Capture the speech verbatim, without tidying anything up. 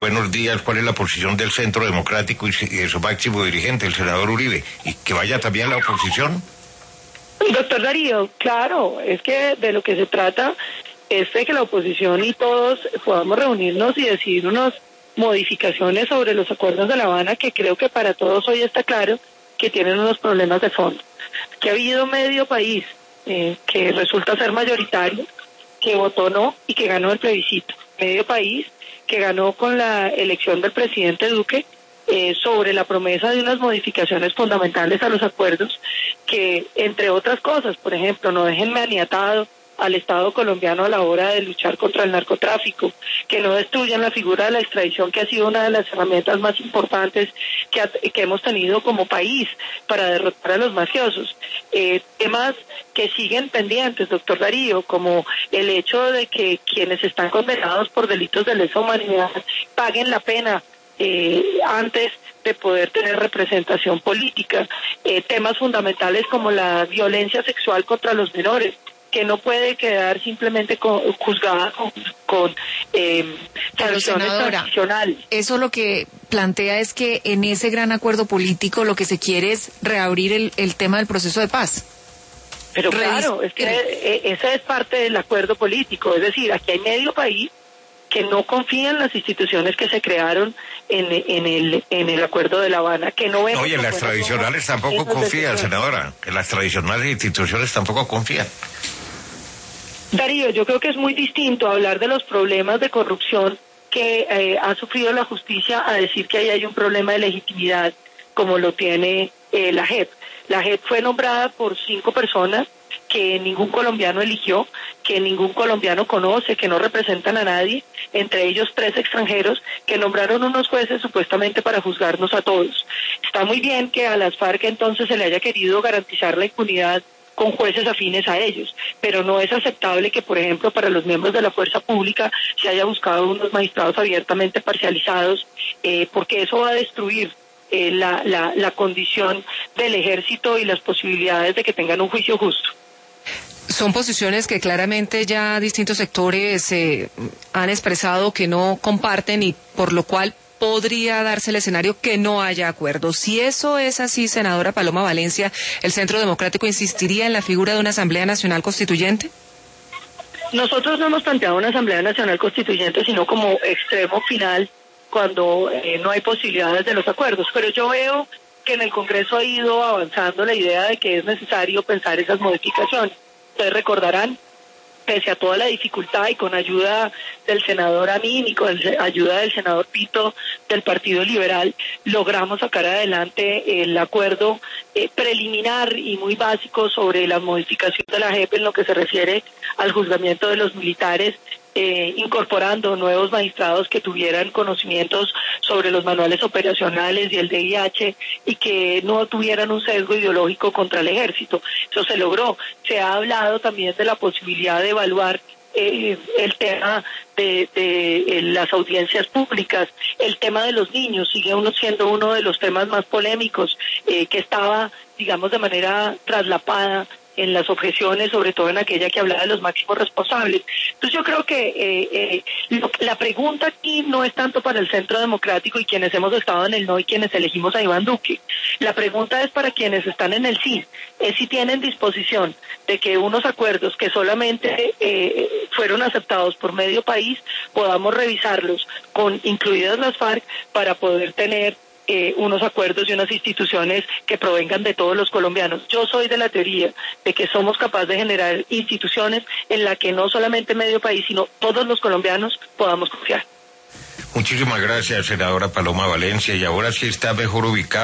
Buenos días, ¿cuál es la posición del Centro Democrático y de su máximo dirigente, el senador Uribe? Y que vaya también la oposición. Doctor Darío, claro, es que de lo que se trata es de que la oposición y todos podamos reunirnos y decidir unas modificaciones sobre los acuerdos de La Habana, que creo que para todos hoy está claro que tienen unos problemas de fondo. Que ha habido medio país eh, que resulta ser mayoritario, que votó no y que ganó el plebiscito. Medio país que ganó con la elección del presidente Duque eh, sobre la promesa de unas modificaciones fundamentales a los acuerdos que, entre otras cosas, por ejemplo, no dejen maniatado al Estado colombiano a la hora de luchar contra el narcotráfico, que no destruyan la figura de la extradición, que ha sido una de las herramientas más importantes que, ha, que hemos tenido como país para derrotar a los mafiosos. Eh, temas que siguen pendientes, doctor Darío, como el hecho de que quienes están condenados por delitos de lesa humanidad paguen la pena eh, antes de poder tener representación política. Eh, temas fundamentales como la violencia sexual contra los menores, que no puede quedar simplemente con, juzgada con, con eh, sanciones tradicionales. Eso lo que plantea es que en ese gran acuerdo político lo que se quiere es reabrir el, el tema del proceso de paz. Pero Revis claro, es que eh, esa es parte del acuerdo político, es decir, aquí hay medio país que no confía en las instituciones que se crearon en, en el en el acuerdo de La Habana, que no ven... Oye, en las tradicionales tampoco confían, senadora, en las tradicionales instituciones tampoco confían. Darío, yo creo que es muy distinto hablar de los problemas de corrupción que eh, ha sufrido la justicia a decir que ahí hay un problema de legitimidad como lo tiene eh, la J E P. La J E P fue nombrada por cinco personas que ningún colombiano eligió, que ningún colombiano conoce, que no representan a nadie, entre ellos tres extranjeros que nombraron unos jueces supuestamente para juzgarnos a todos. Está muy bien que a las FARC entonces se le haya querido garantizar la impunidad con jueces afines a ellos, pero no es aceptable que, por ejemplo, para los miembros de la fuerza pública se haya buscado unos magistrados abiertamente parcializados, eh, porque eso va a destruir eh, la, la, la condición del ejército y las posibilidades de que tengan un juicio justo. Son posiciones que claramente ya distintos sectores eh, han expresado que no comparten y por lo cual podría darse el escenario que no haya acuerdo. Si eso es así, senadora Paloma Valencia, ¿el Centro Democrático insistiría en la figura de una Asamblea Nacional Constituyente? Nosotros no hemos planteado una Asamblea Nacional Constituyente, sino como extremo final cuando eh, no hay posibilidades de los acuerdos. Pero yo veo que en el Congreso ha ido avanzando la idea de que es necesario pensar esas modificaciones. Ustedes recordarán, pese a toda la dificultad y con ayuda del senador Amin y con ayuda del senador Pito del Partido Liberal, logramos sacar adelante el acuerdo eh, preliminar y muy básico sobre la modificación de la J E P en lo que se refiere al juzgamiento de los militares, eh, incorporando nuevos magistrados que tuvieran conocimientos sobre los manuales operacionales y el D I H y que no tuvieran un sesgo ideológico contra el ejército. Eso se logró. Se ha hablado también de la posibilidad de evaluar eh, el tema de, de eh, las audiencias públicas, el tema de los niños sigue uno siendo uno de los temas más polémicos, eh, que estaba, digamos, de manera traslapada en las objeciones, sobre todo en aquella que hablaba de los máximos responsables. Entonces yo creo que eh, eh, lo, la pregunta aquí no es tanto para el Centro Democrático y quienes hemos estado en el no y quienes elegimos a Iván Duque. La pregunta es para quienes están en el sí, es si tienen disposición de que unos acuerdos que solamente eh, fueron aceptados por medio país, podamos revisarlos, con incluidas las FARC, para poder tener Eh, unos acuerdos y unas instituciones que provengan de todos los colombianos. Yo soy de la teoría de que somos capaces de generar instituciones en las que no solamente medio país, sino todos los colombianos podamos confiar. Muchísimas gracias, senadora Paloma Valencia, y ahora sí está mejor ubicada.